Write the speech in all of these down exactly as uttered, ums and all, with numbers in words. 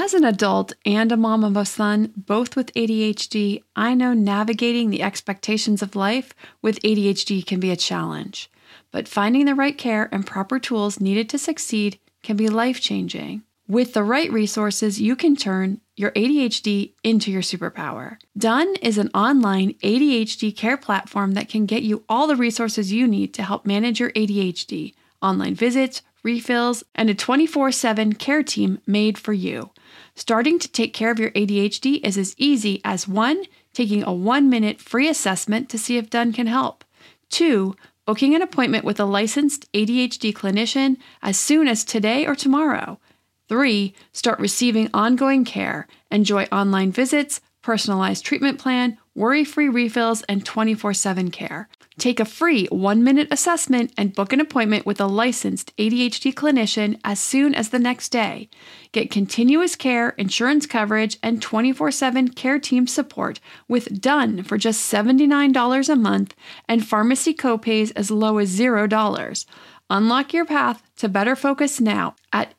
As an adult and a mom of a son, both with A D H D, I know navigating the expectations of life with A D H D can be a challenge. But finding the right care and proper tools needed to succeed can be life-changing. With the right resources, you can turn your A D H D into your superpower. Done is an online A D H D care platform that can get you all the resources you need to help manage your A D H D, online visits, refills, and a twenty-four seven care team made for you. Starting to take care of your A D H D is as easy as one, taking a one-minute free assessment to see if Done can help. Two, booking an appointment with a licensed A D H D clinician as soon as today or tomorrow. Three, start receiving ongoing care. Enjoy online visits, personalized treatment plan, worry-free refills, and twenty-four seven care. Take a free one-minute assessment and book an appointment with a licensed A D H D clinician as soon as the next day. Get continuous care, insurance coverage, and twenty-four seven care team support with Done for just seventy-nine dollars a month and pharmacy copays as low as zero dollars. Unlock your path to better focus now at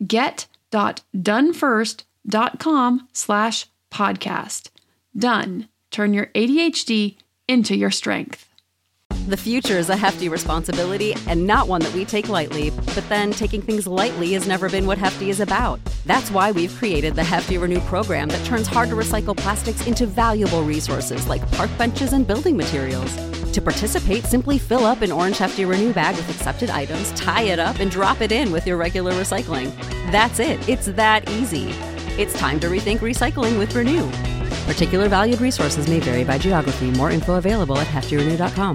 get.donefirst.com slash podcast. Done. Turn your A D H D into your strength. The future is a hefty responsibility and not one that we take lightly, but then taking things lightly has never been what Hefty is about. That's why we've created the Hefty Renew program that turns hard-to-recycle plastics into valuable resources like park benches and building materials. To participate, simply fill up an orange Hefty Renew bag with accepted items, tie it up, and drop it in with your regular recycling. That's it. It's that easy. It's time to rethink recycling with Renew. Particular valued resources may vary by geography. More info available at hefty renew dot com.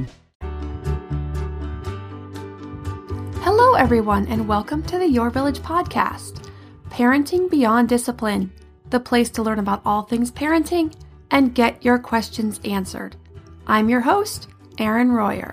Hello, everyone, and welcome to the Your Village podcast, Parenting Beyond Discipline, the place to learn about all things parenting and get your questions answered. I'm your host, Erin Royer.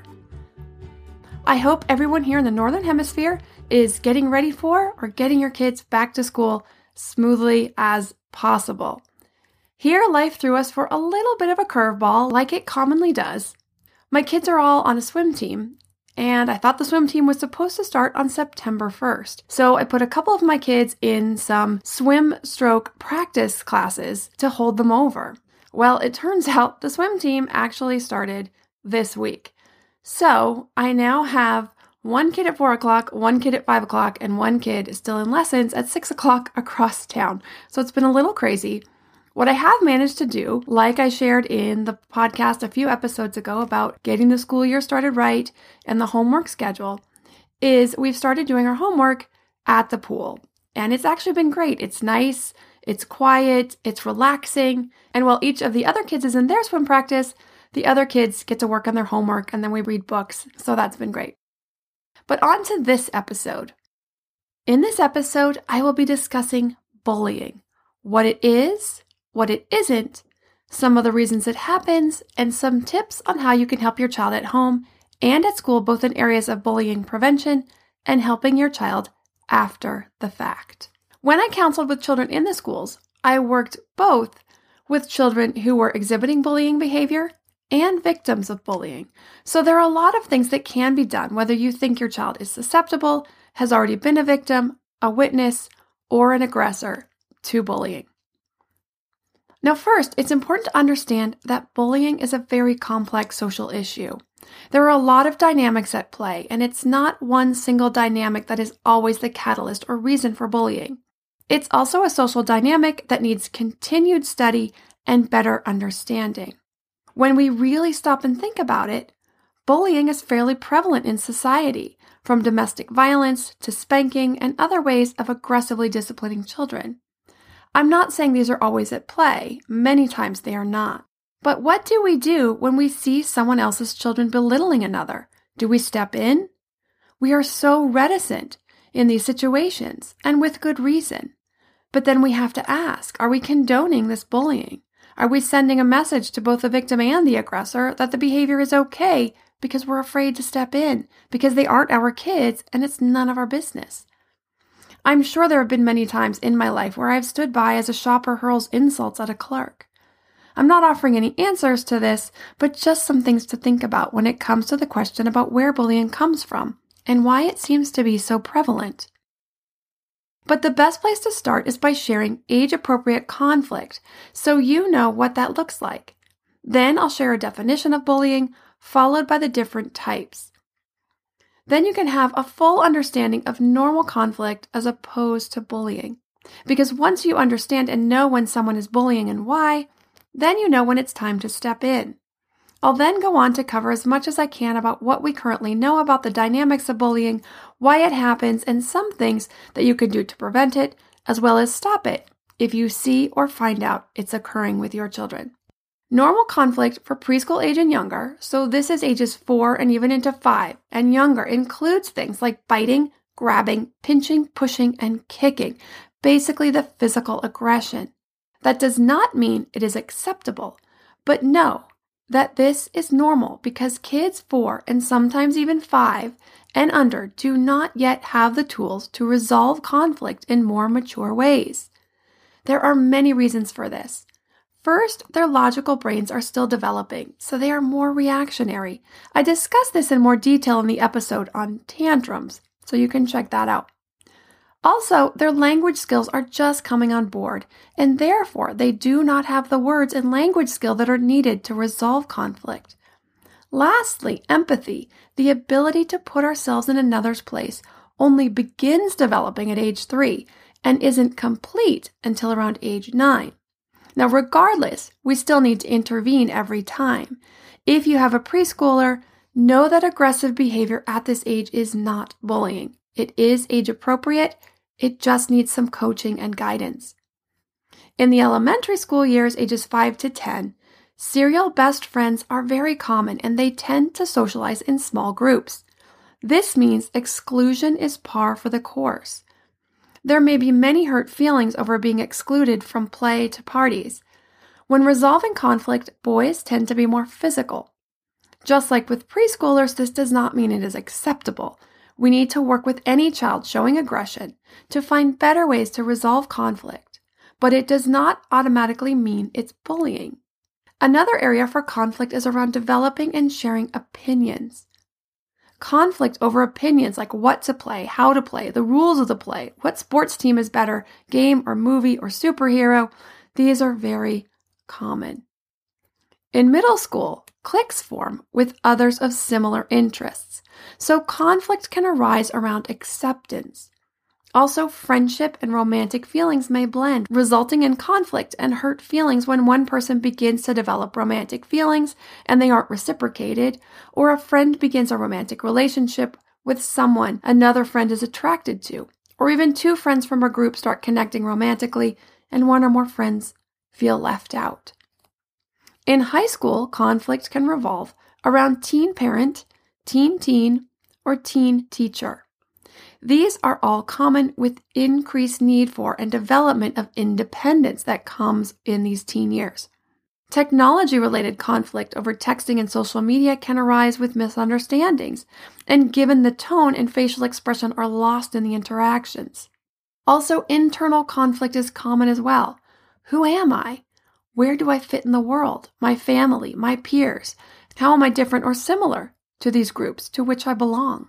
I hope everyone here in the Northern Hemisphere is getting ready for or getting your kids back to school smoothly as possible. Here, life threw us for a little bit of a curveball, like it commonly does. My kids are all on a swim team, and I thought the swim team was supposed to start on September first. So I put a couple of my kids in some swim stroke practice classes to hold them over. Well, it turns out the swim team actually started this week. So I now have one kid at four o'clock, one kid at five o'clock, and one kid still in lessons at six o'clock across town. So it's been a little crazy. What I have managed to do, like I shared in the podcast a few episodes ago about getting the school year started right and the homework schedule, is we've started doing our homework at the pool. And it's actually been great. It's nice, it's quiet, it's relaxing. And while each of the other kids is in their swim practice, the other kids get to work on their homework and then we read books. So that's been great. But on to this episode. In this episode, I will be discussing bullying, what it is, what it isn't, some of the reasons it happens, and some tips on how you can help your child at home and at school, both in areas of bullying prevention and helping your child after the fact. When I counseled with children in the schools, I worked both with children who were exhibiting bullying behavior and victims of bullying. So there are a lot of things that can be done, whether you think your child is susceptible, has already been a victim, a witness, or an aggressor to bullying. Now, first, it's important to understand that bullying is a very complex social issue. There are a lot of dynamics at play, and it's not one single dynamic that is always the catalyst or reason for bullying. It's also a social dynamic that needs continued study and better understanding. When we really stop and think about it, bullying is fairly prevalent in society, from domestic violence to spanking and other ways of aggressively disciplining children. I'm not saying these are always at play. Many times they are not. But what do we do when we see someone else's children belittling another? Do we step in? We are so reticent in these situations, and with good reason. But then we have to ask, are we condoning this bullying? Are we sending a message to both the victim and the aggressor that the behavior is okay because we're afraid to step in, because they aren't our kids and it's none of our business? I'm sure there have been many times in my life where I've stood by as a shopper hurls insults at a clerk. I'm not offering any answers to this, but just some things to think about when it comes to the question about where bullying comes from and why it seems to be so prevalent. But the best place to start is by sharing age-appropriate conflict so you know what that looks like. Then I'll share a definition of bullying, followed by the different types. Then you can have a full understanding of normal conflict as opposed to bullying. Because once you understand and know when someone is bullying and why, then you know when it's time to step in. I'll then go on to cover as much as I can about what we currently know about the dynamics of bullying, why it happens, and some things that you can do to prevent it, as well as stop it if you see or find out it's occurring with your children. Normal conflict for preschool age and younger, so this is ages four and even into five and younger, includes things like biting, grabbing, pinching, pushing, and kicking, basically the physical aggression. That does not mean it is acceptable, but know that this is normal because kids four and sometimes even five and under do not yet have the tools to resolve conflict in more mature ways. There are many reasons for this. First, their logical brains are still developing, so they are more reactionary. I discussed this in more detail in the episode on tantrums, so you can check that out. Also, their language skills are just coming on board, and therefore they do not have the words and language skill that are needed to resolve conflict. Lastly, empathy, the ability to put ourselves in another's place, only begins developing at age three and isn't complete until around age nine. Now, regardless, we still need to intervene every time. If you have a preschooler, know that aggressive behavior at this age is not bullying. It is age appropriate. It just needs some coaching and guidance. In the elementary school years, ages five to ten, serial best friends are very common and they tend to socialize in small groups. This means exclusion is par for the course. There may be many hurt feelings over being excluded from play to parties. When resolving conflict, boys tend to be more physical. Just like with preschoolers, this does not mean it is acceptable. We need to work with any child showing aggression to find better ways to resolve conflict, but it does not automatically mean it's bullying. Another area for conflict is around developing and sharing opinions. Conflict over opinions like what to play, how to play, the rules of the play, what sports team is better, game or movie or superhero, these are very common. In middle school, cliques form with others of similar interests, so conflict can arise around acceptance. Also, friendship and romantic feelings may blend, resulting in conflict and hurt feelings when one person begins to develop romantic feelings and they aren't reciprocated, or a friend begins a romantic relationship with someone another friend is attracted to, or even two friends from a group start connecting romantically and one or more friends feel left out. In high school, conflict can revolve around teen parent, teen teen, or teen teacher. These are all common with increased need for and development of independence that comes in these teen years. Technology-related conflict over texting and social media can arise with misunderstandings, and given the tone and facial expression are lost in the interactions. Also, internal conflict is common as well. Who am I? Where do I fit in the world? My family, my peers? How am I different or similar to these groups to which I belong?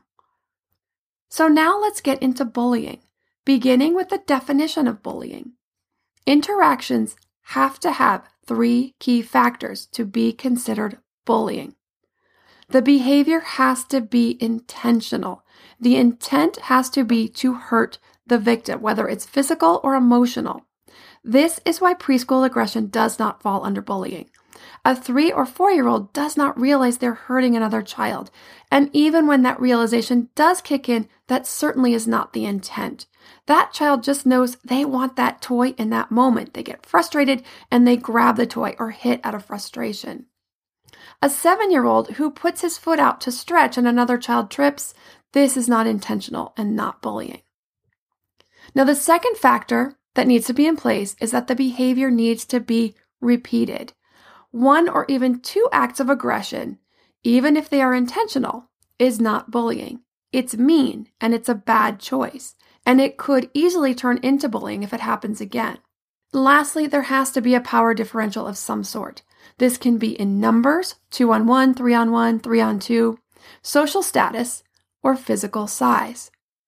So now let's get into bullying, beginning with the definition of bullying. Interactions have to have three key factors to be considered bullying. The behavior has to be intentional. The intent has to be to hurt the victim, whether it's physical or emotional. This is why preschool aggression does not fall under bullying. A three or four-year-old does not realize they're hurting another child. And even when that realization does kick in, that certainly is not the intent. That child just knows they want that toy in that moment. They get frustrated and they grab the toy or hit out of frustration. A seven-year-old who puts his foot out to stretch and another child trips, this is not intentional and not bullying. Now, the second factor that needs to be in place is that the behavior needs to be repeated. One or even two acts of aggression, even if they are intentional, is not bullying. It's mean and it's a bad choice, and it could easily turn into bullying if it happens again. Lastly, there has to be a power differential of some sort. This can be in numbers, two on one, three on one, three on two, social status, or physical size.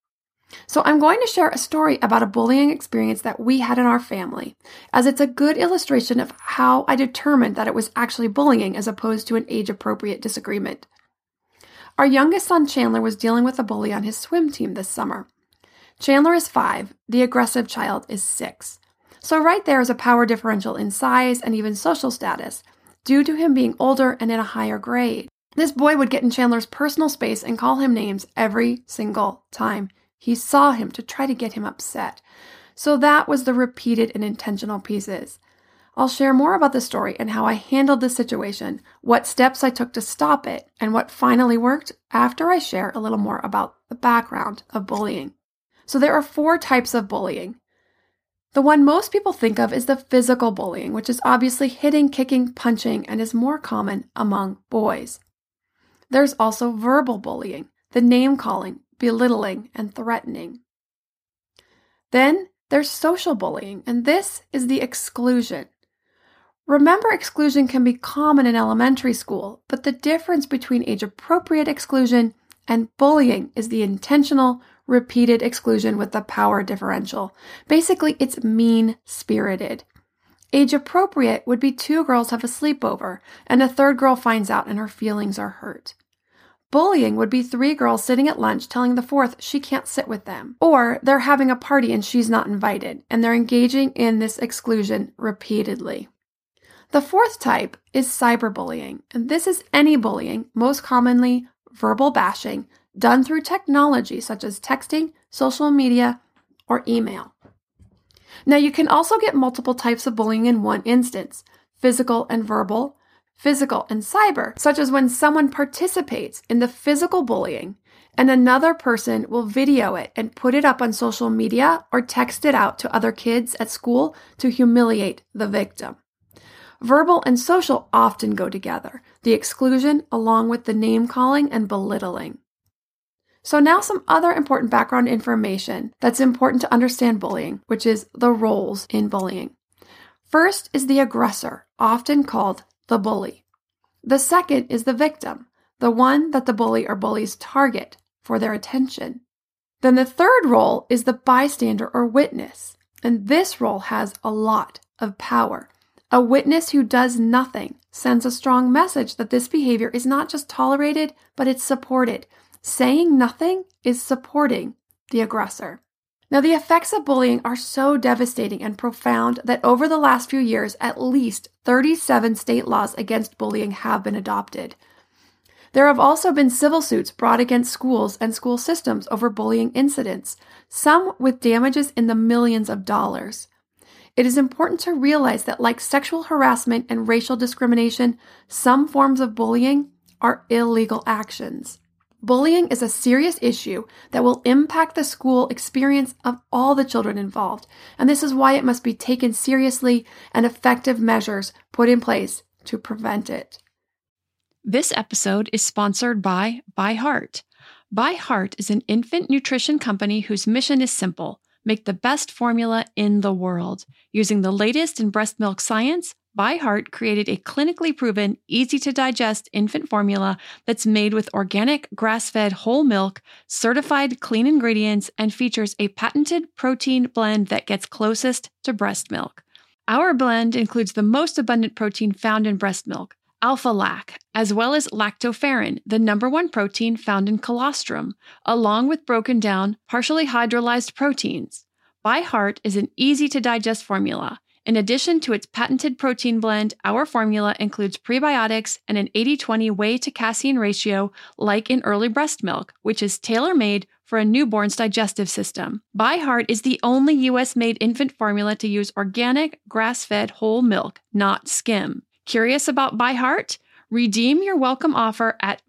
So I'm going to share a story about a bullying experience that we had in our family, as it's a good illustration of how I determined that it was actually bullying as opposed to an age-appropriate disagreement. Our youngest son, Chandler, was dealing with a bully on his swim team this summer. Chandler is five, the aggressive child is six. So right there is a power differential in size and even social status, due to him being older and in a higher grade. This boy would get in Chandler's personal space and call him names every single time he saw him to try to get him upset. So that was the repeated and intentional pieces. I'll share more about the story and how I handled the situation, what steps I took to stop it, and what finally worked after I share a little more about the background of bullying. So there are four types of bullying. The one most people think of is the physical bullying, which is obviously hitting, kicking, punching, and is more common among boys. There's also verbal bullying, the name-calling, belittling, and threatening. Then there's social bullying, and this is the exclusion. Remember, exclusion can be common in elementary school, but the difference between age-appropriate exclusion and bullying is the intentional, repeated exclusion with the power differential. Basically, it's mean-spirited. Age-appropriate would be two girls have a sleepover, and a third girl finds out and her feelings are hurt. Bullying would be three girls sitting at lunch telling the fourth she can't sit with them. Or they're having a party and she's not invited, and they're engaging in this exclusion repeatedly. The fourth type is cyberbullying, and this is any bullying, most commonly verbal bashing, done through technology such as texting, social media, or email. Now, you can also get multiple types of bullying in one instance: physical and verbal, physical and cyber, such as when someone participates in the physical bullying and another person will video it and put it up on social media or text it out to other kids at school to humiliate the victim. Verbal and social often go together, the exclusion along with the name-calling and belittling. So now some other important background information that's important to understand bullying, which is the roles in bullying. First is the aggressor, often called the bully. The second is the victim, the one that the bully or bullies target for their attention. Then the third role is the bystander or witness, and this role has a lot of power. A witness who does nothing sends a strong message that this behavior is not just tolerated, but it's supported. Saying nothing is supporting the aggressor. Now, the effects of bullying are so devastating and profound that over the last few years, at least thirty-seven state laws against bullying have been adopted. There have also been civil suits brought against schools and school systems over bullying incidents, some with damages in the millions of dollars. It is important to realize that, like sexual harassment and racial discrimination, some forms of bullying are illegal actions. Bullying is a serious issue that will impact the school experience of all the children involved, and this is why it must be taken seriously and effective measures put in place to prevent it. This episode is sponsored by ByHeart. ByHeart is an infant nutrition company whose mission is simple: make the best formula in the world. Using the latest in breast milk science, ByHeart created a clinically proven, easy-to-digest infant formula that's made with organic, grass-fed whole milk, certified clean ingredients, and features a patented protein blend that gets closest to breast milk. Our blend includes the most abundant protein found in breast milk, alpha-lac, as well as lactoferrin, the number one protein found in colostrum, along with broken down, partially hydrolyzed proteins. ByHeart is an easy-to-digest formula. In addition to its patented protein blend, our formula includes prebiotics and an eighty twenty whey to casein ratio like in early breast milk, which is tailor-made for a newborn's digestive system. ByHeart is the only U S-made infant formula to use organic, grass-fed whole milk, not skim. Curious about ByHeart? Redeem your welcome offer at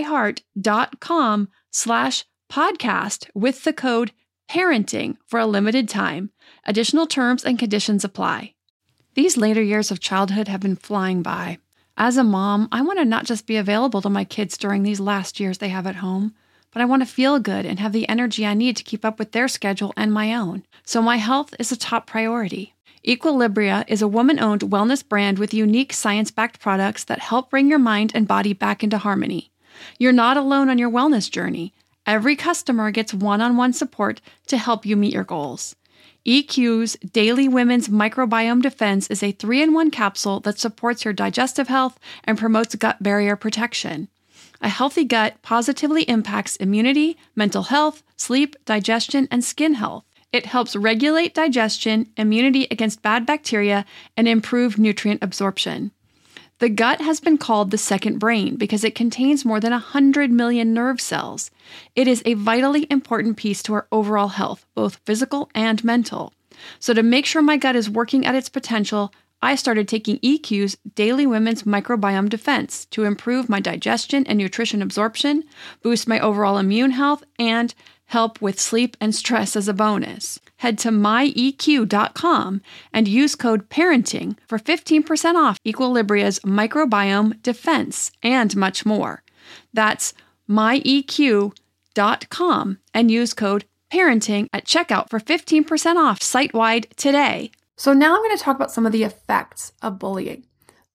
byheart.com slash podcast with the code parenting for a limited time. Additional terms and conditions apply. These later years of childhood have been flying by. As a mom, I want to not just be available to my kids during these last years they have at home, but I want to feel good and have the energy I need to keep up with their schedule and my own. So my health is a top priority. Equilibria is a woman-owned wellness brand with unique science-backed products that help bring your mind and body back into harmony. You're not alone on your wellness journey. Every customer gets one-on-one support to help you meet your goals. E Q's Daily Women's Microbiome Defense is a three-in-one capsule that supports your digestive health and promotes gut barrier protection. A healthy gut positively impacts immunity, mental health, sleep, digestion, and skin health. It helps regulate digestion, immunity against bad bacteria, and improve nutrient absorption. The gut has been called the second brain because it contains more than one hundred million nerve cells. It is a vitally important piece to our overall health, both physical and mental. So to make sure my gut is working at its potential, I started taking E Q's Daily Women's Microbiome Defense to improve my digestion and nutrition absorption, boost my overall immune health, and help with sleep and stress as a bonus. Head to my E Q dot com and use code PARENTING for fifteen percent off Equilibria's Microbiome Defense and much more. That's my E Q dot com and use code PARENTING at checkout for fifteen percent off site-wide today. So now I'm going to talk about some of the effects of bullying.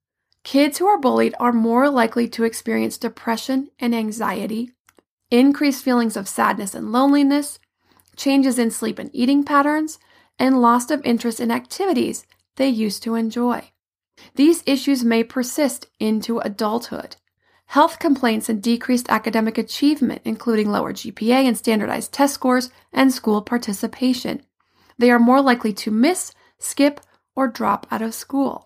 Kids who are bullied are more likely to experience depression and anxiety, increased feelings of sadness and loneliness, changes in sleep and eating patterns, and loss of interest in activities they used to enjoy. These issues may persist into adulthood. Health complaints and decreased academic achievement, including lower G P A and standardized test scores, and school participation. They are more likely to miss, skip, or drop out of school.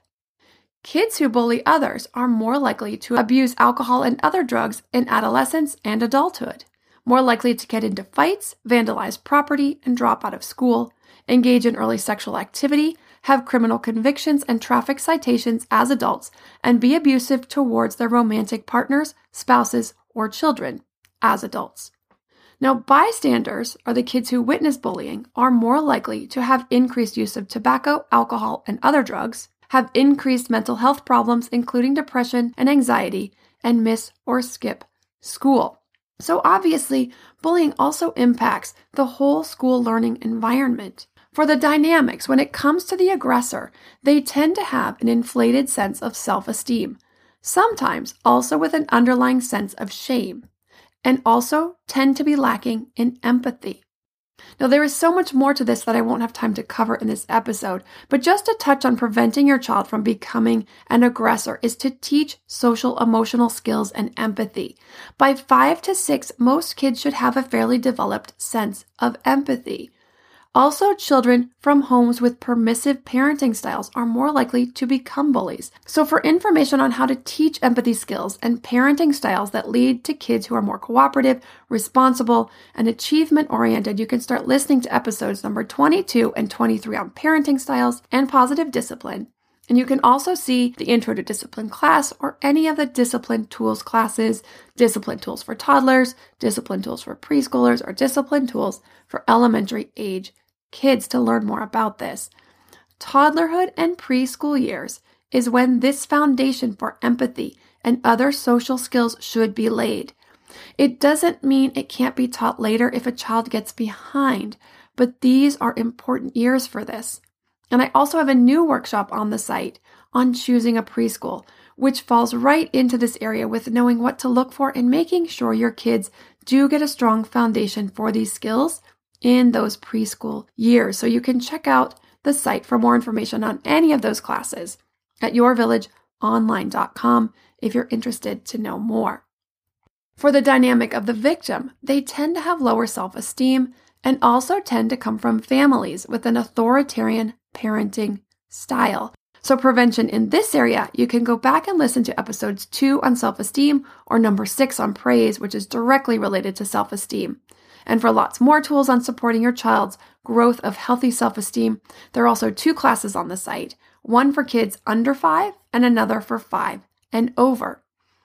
Kids who bully others are more likely to abuse alcohol and other drugs in adolescence and adulthood, more likely to get into fights, vandalize property, and drop out of school, engage in early sexual activity, have criminal convictions and traffic citations as adults, and be abusive towards their romantic partners, spouses, or children as adults. Now, bystanders, or the kids who witness bullying, are more likely to have increased use of tobacco, alcohol, and other drugs, have increased mental health problems, including depression and anxiety, and miss or skip school. So obviously, bullying also impacts the whole school learning environment. For the dynamics, when it comes to the aggressor, they tend to have an inflated sense of self-esteem, sometimes also with an underlying sense of shame, and also tend to be lacking in empathy. Now, there is so much more to this that I won't have time to cover in this episode, but just to touch on preventing your child from becoming an aggressor is to teach social emotional skills and empathy. By five to six, most kids should have a fairly developed sense of empathy. Also, children from homes with permissive parenting styles are more likely to become bullies. So for information on how to teach empathy skills and parenting styles that lead to kids who are more cooperative, responsible, and achievement-oriented, you can start listening to episodes number twenty-two and twenty-three on parenting styles and positive discipline. And you can also see the Intro to Discipline class or any of the Discipline Tools classes, Discipline Tools for Toddlers, Discipline Tools for Preschoolers, or Discipline Tools for Elementary Age kids to learn more about this. Toddlerhood and preschool years is when this foundation for empathy and other social skills should be laid. It doesn't mean it can't be taught later if a child gets behind, but these are important years for this. And I also have a new workshop on the site on choosing a preschool, which falls right into this area with knowing what to look for and making sure your kids do get a strong foundation for these skills in those preschool years. So you can check out the site for more information on any of those classes at your village online dot com if you're interested to know more. For the dynamic of the victim, they tend to have lower self-esteem and also tend to come from families with an authoritarian parenting style. So prevention in this area, you can go back and listen to episodes two on self-esteem or number six on praise, which is directly related to self-esteem. And for lots more tools on supporting your child's growth of healthy self-esteem, there are also two classes on the site, one for kids under five and another for five and over.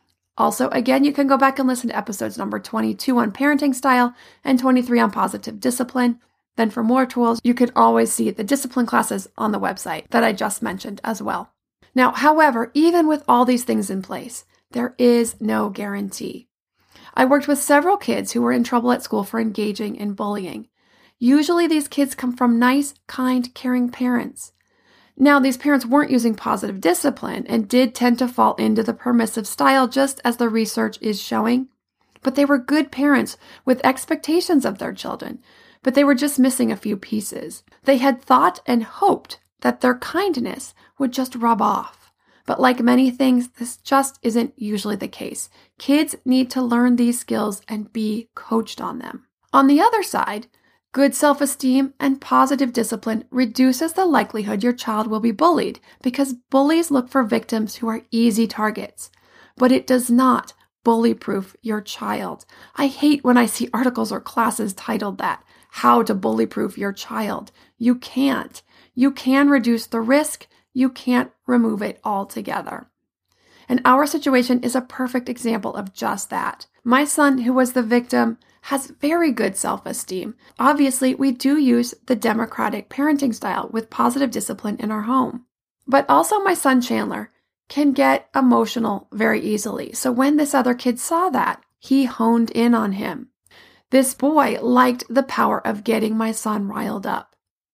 Also, again, you can go back and listen to episodes number twenty-two on parenting style and twenty-three on positive discipline. Then for more tools, you can always see the discipline classes on the website that I just mentioned as well. Now, however, even with all these things in place, there is no guarantee. I worked with several kids who were in trouble at school for engaging in bullying. Usually these kids come from nice, kind, caring parents. Now, these parents weren't using positive discipline and did tend to fall into the permissive style, just as the research is showing. But they were good parents with expectations of their children, but they were just missing a few pieces. They had thought and hoped that their kindness would just rub off. But like many things, this just isn't usually the case. Kids need to learn these skills and be coached on them. On the other side, good self-esteem and positive discipline reduces the likelihood your child will be bullied because bullies look for victims who are easy targets. But it does not bully-proof your child. I hate when I see articles or classes titled that, How to Bully-Proof Your Child. You can't. You can reduce the risk. You can't remove it altogether. And our situation is a perfect example of just that. My son, who was the victim, has very good self-esteem. Obviously, we do use the democratic parenting style with positive discipline in our home. But also my son Chandler can get emotional very easily. So when this other kid saw that, he honed in on him. This boy liked the power of getting my son riled up.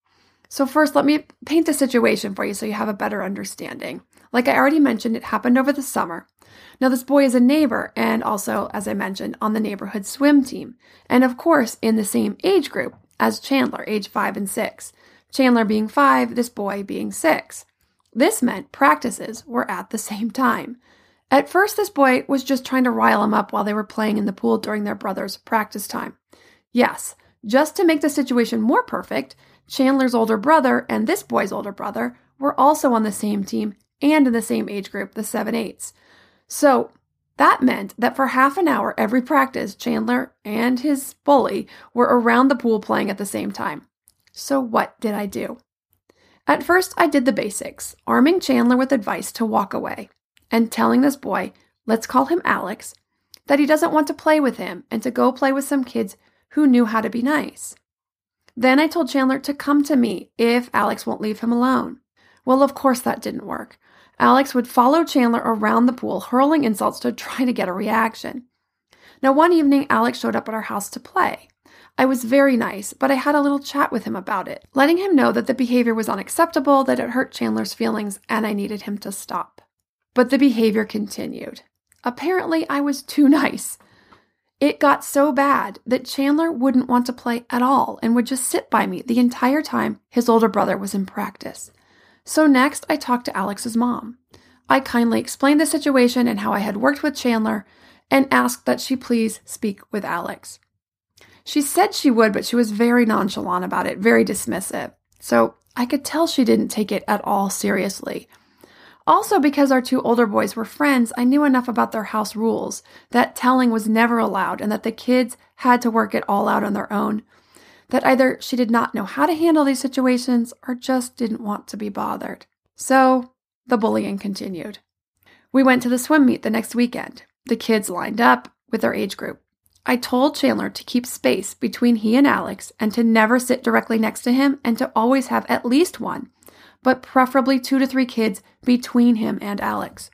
So first, let me paint the situation for you so you have a better understanding. Like I already mentioned, it happened over the summer. Now, this boy is a neighbor and also, as I mentioned, on the neighborhood swim team. And of course, in the same age group as Chandler, age five and six. Chandler being five, this boy being six. This meant practices were at the same time. At first, this boy was just trying to rile him up while they were playing in the pool during their brother's practice time. Yes, just to make the situation more perfect, Chandler's older brother and this boy's older brother were also on the same team and in the same age group, the seven eights. So that meant that for half an hour every practice, Chandler and his bully were around the pool playing at the same time. So what did I do? At first, I did the basics, arming Chandler with advice to walk away and telling this boy, let's call him Alex, that he doesn't want to play with him and to go play with some kids who knew how to be nice. Then I told Chandler to come to me if Alex won't leave him alone. Well, of course that didn't work. Alex would follow Chandler around the pool, hurling insults to try to get a reaction. Now, one evening, Alex showed up at our house to play. I was very nice, but I had a little chat with him about it, letting him know that the behavior was unacceptable, that it hurt Chandler's feelings, and I needed him to stop. But the behavior continued. Apparently, I was too nice. It got so bad that Chandler wouldn't want to play at all and would just sit by me the entire time his older brother was in practice. So next, I talked to Alex's mom. I kindly explained the situation and how I had worked with Chandler and asked that she please speak with Alex. She said she would, but she was very nonchalant about it, very dismissive. So I could tell she didn't take it at all seriously. Also, because our two older boys were friends, I knew enough about their house rules, that telling was never allowed and that the kids had to work it all out on their own, that either she did not know how to handle these situations or just didn't want to be bothered. So the bullying continued. We went to the swim meet the next weekend. The kids lined up with their age group. I told Chandler to keep space between he and Alex and to never sit directly next to him and to always have at least one, but preferably two to three kids between him and Alex.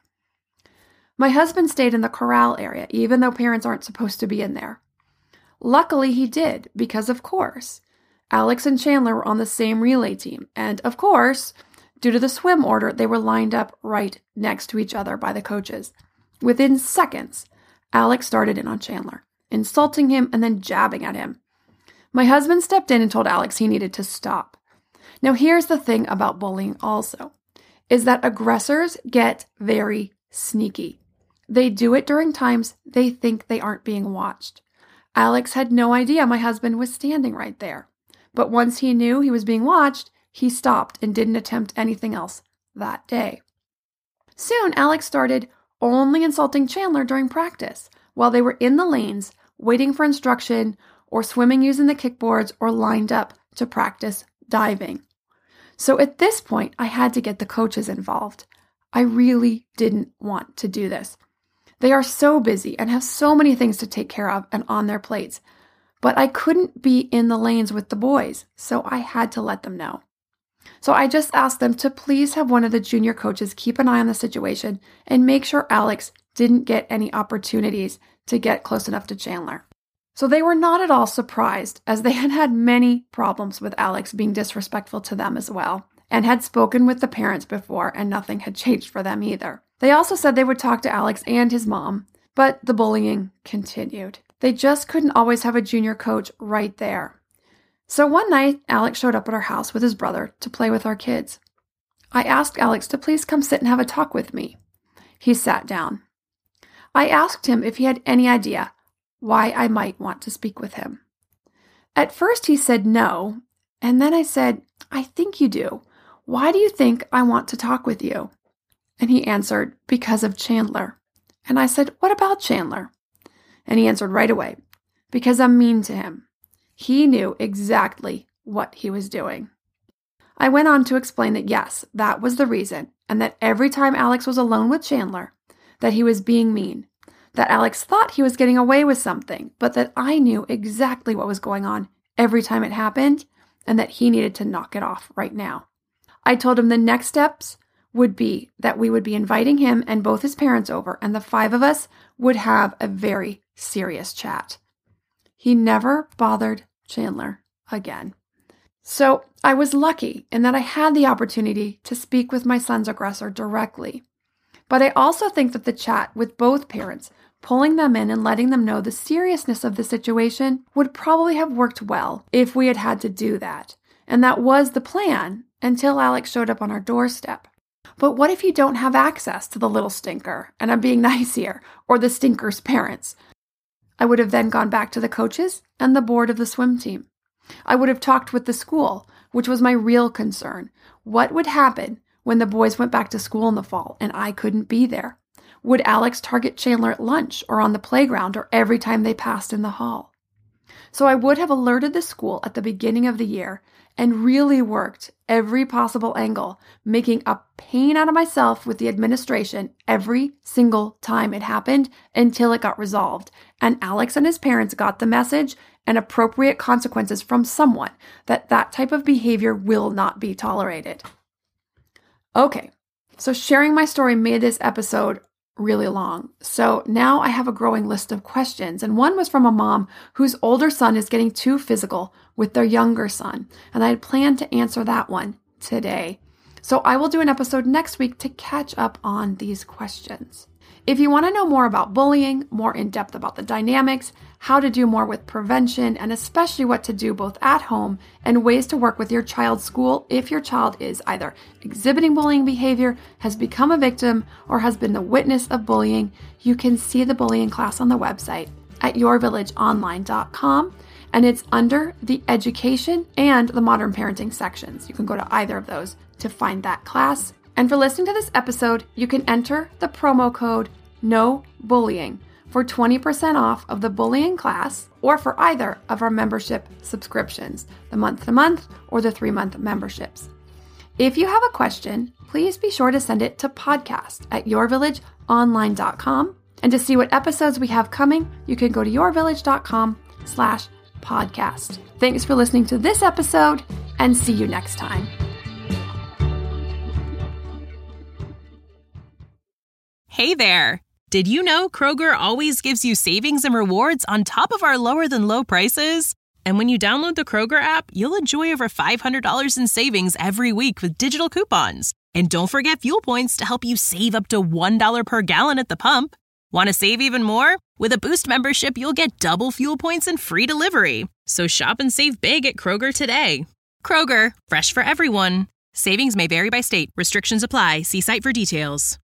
My husband stayed in the corral area, even though parents aren't supposed to be in there. Luckily, he did, because of course, Alex and Chandler were on the same relay team, and of course, due to the swim order, they were lined up right next to each other by the coaches. Within seconds, Alex started in on Chandler, insulting him and then jabbing at him. My husband stepped in and told Alex he needed to stop. Now, here's the thing about bullying also, is that aggressors get very sneaky. They do it during times they think they aren't being watched. Alex had no idea my husband was standing right there. But once he knew he was being watched, he stopped and didn't attempt anything else that day. Soon, Alex started only insulting Chandler during practice, while they were in the lanes, waiting for instruction, or swimming using the kickboards, or lined up to practice diving. So at this point, I had to get the coaches involved. I really didn't want to do this. They are so busy and have so many things to take care of and on their plates. But I couldn't be in the lanes with the boys, so I had to let them know. So I just asked them to please have one of the junior coaches keep an eye on the situation and make sure Alex didn't get any opportunities to get close enough to Chandler. So they were not at all surprised, as they had had many problems with Alex being disrespectful to them as well, and had spoken with the parents before, and nothing had changed for them either. They also said they would talk to Alex and his mom, But the bullying continued. They just couldn't always have a junior coach right there. So one night, Alex showed up at our house with his brother to play with our kids. I asked Alex to please come sit and have a talk with me. He sat down. I asked him if he had any idea why I might want to speak with him. At first he said no, and then I said, I think you do. Why do you think I want to talk with you? And he answered, because of Chandler. And I said, what about Chandler? And he answered right away, because I'm mean to him. He knew exactly what he was doing. I went on to explain that yes, that was the reason, and that every time Alex was alone with Chandler, that he was being mean, that Alex thought he was getting away with something, but that I knew exactly what was going on every time it happened, and that he needed to knock it off right now. I told him the next steps would be that we would be inviting him and both his parents over, and the five of us would have a very serious chat. He never bothered Chandler again. So I was lucky in that I had the opportunity to speak with my son's aggressor directly. But I also think that the chat with both parents, pulling them in and letting them know the seriousness of the situation, would probably have worked well if we had had to do that. And that was the plan until Alex showed up on our doorstep. But what if you don't have access to the little stinker? And I'm being nice here, or the stinker's parents. I would have then gone back to the coaches and the board of the swim team. I would have talked with the school, which was my real concern. What would happen when the boys went back to school in the fall and I couldn't be there? Would Alex target Chandler at lunch or on the playground or every time they passed in the hall? So I would have alerted the school at the beginning of the year and really worked every possible angle, making a pain out of myself with the administration every single time it happened until it got resolved. And Alex and his parents got the message and appropriate consequences from someone that that type of behavior will not be tolerated. Okay, so sharing my story made this episode really long. So now I have a growing list of questions. And one was from a mom whose older son is getting too physical with their younger son. And I had planned to answer that one today. So I will do an episode next week to catch up on these questions. If you want to know more about bullying, more in depth about the dynamics, how to do more with prevention, and especially what to do both at home and ways to work with your child's school if your child is either exhibiting bullying behavior, has become a victim, or has been the witness of bullying, you can see the bullying class on the website at your village online dot com, and it's under the education and the modern parenting sections. You can go to either of those to find that class. And for listening to this episode, you can enter the promo code NOBULLYING for twenty percent off of the bullying class or for either of our membership subscriptions, the month-to-month or the three-month memberships. If you have a question, please be sure to send it to podcast at your village online dot com. And to see what episodes we have coming, you can go to your village dot com slash podcast. Thanks for listening to this episode, and see you next time. Hey there! Did you know Kroger always gives you savings and rewards on top of our lower-than-low prices? And when you download the Kroger app, you'll enjoy over five hundred dollars in savings every week with digital coupons. And don't forget fuel points to help you save up to one dollar per gallon at the pump. Want to save even more? With a Boost membership, you'll get double fuel points and free delivery. So shop and save big at Kroger today. Kroger, fresh for everyone. Savings may vary by state. Restrictions apply. See site for details.